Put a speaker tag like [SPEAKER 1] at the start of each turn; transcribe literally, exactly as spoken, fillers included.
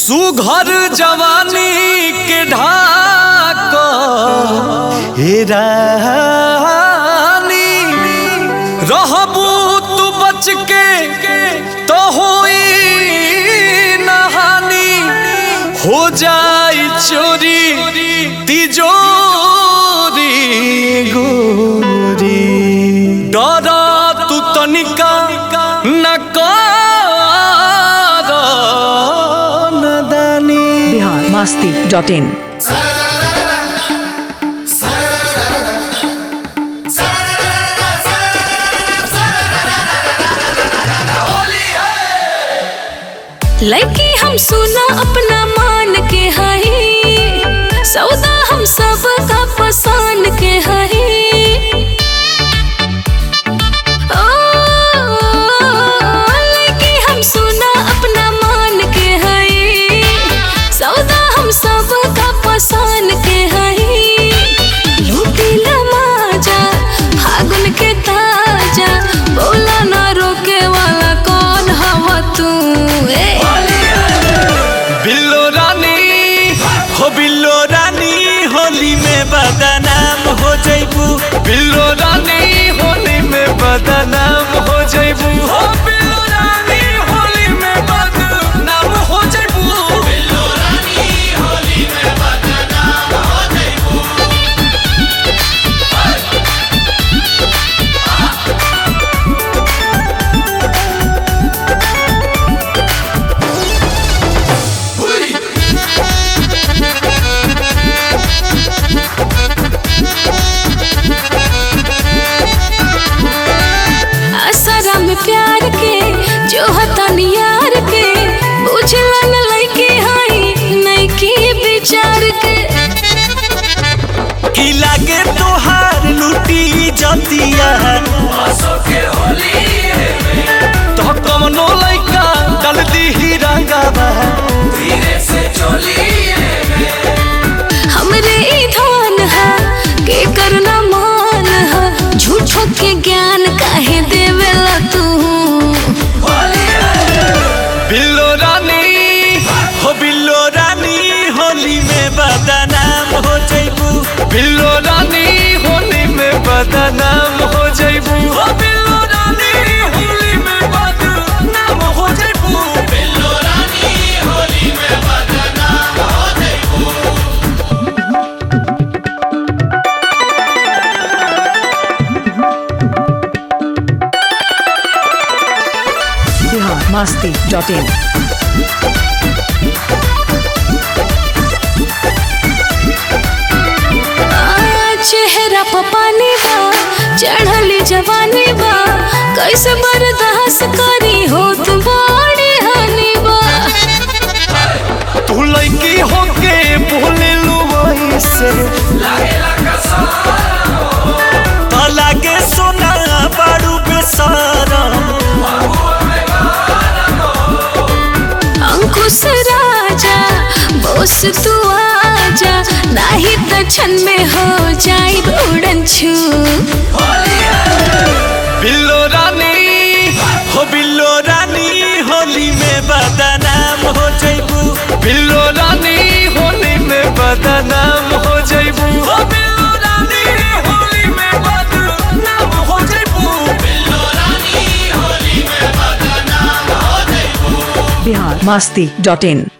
[SPEAKER 1] सुघर जवानी के ढाक हे रानी रहबू तू बच के तो होई नहानी हो जाई चोरी तिजोरी गोरी डरा तू तनिका न कर नदानी।
[SPEAKER 2] Bihar Masti dot in.
[SPEAKER 3] लड़की हम सुना अपना मान के हही सौदा हम सब का पसान के हही लड़की हम सुना अपना मान के हही सौदा हम सब का पसान के हही लूटी लमाजा फागुन के ताजा बोला ना रोके वाला कौन हवा तू
[SPEAKER 1] बिल्लो रानी हो बिल्लो रानी होली में बदनाम हो जैबू बिल्लो रानी होली में बदनाम हो जैबू हो बिल्लो रानी होली में बदनाम हो जैबू बिल्लो रानी होली में बदनाम हो जैबू।
[SPEAKER 3] असरा में प्यार के जो हतन यार के बुझला न लइके हई नहीं की विचार के
[SPEAKER 1] की लागे तोहार लूटी जतिया के होली तो कमनो लइका डाल दी ही रंगावा धीरे से चोली
[SPEAKER 3] हमरे ई धान है के करना मान है झूठो के ज्ञान काहे देवेला तू
[SPEAKER 1] बिल्लो रानी हो बिल्लो रानी होली में बदनाम हो जैबू बिल्लो रानी होली में बदनाम हो जैबू हो बिल्लो रानी होली में बदनाम हो जैबू बिल्लो रानी होली में बदनाम हो जैबू।
[SPEAKER 2] Bihar Masti dot in.
[SPEAKER 3] चेहरा पर पानी बा चढ़ली जवानी बा कैसे बर्दाश्त करी हो तू बड़ी हानि बा
[SPEAKER 1] तू लड़की होके बोले लो वैसे तो लागे सोना बारू बेसारा
[SPEAKER 3] अंकुश राजा बोस तू आजा नहीं तो क्षण में हो जाए उड़न छू
[SPEAKER 1] बिल्लो रानी हो बिल्लो रानी होली में बदनाम हो जैबू बिल्लो रानी होली में बदनाम हो जैबू हो बिल्लो रानी होली में बदनाम हो जैबू बिल्लो रानी होली में बदनाम हो जैबू।
[SPEAKER 2] बिहार मस्ती डॉट इन।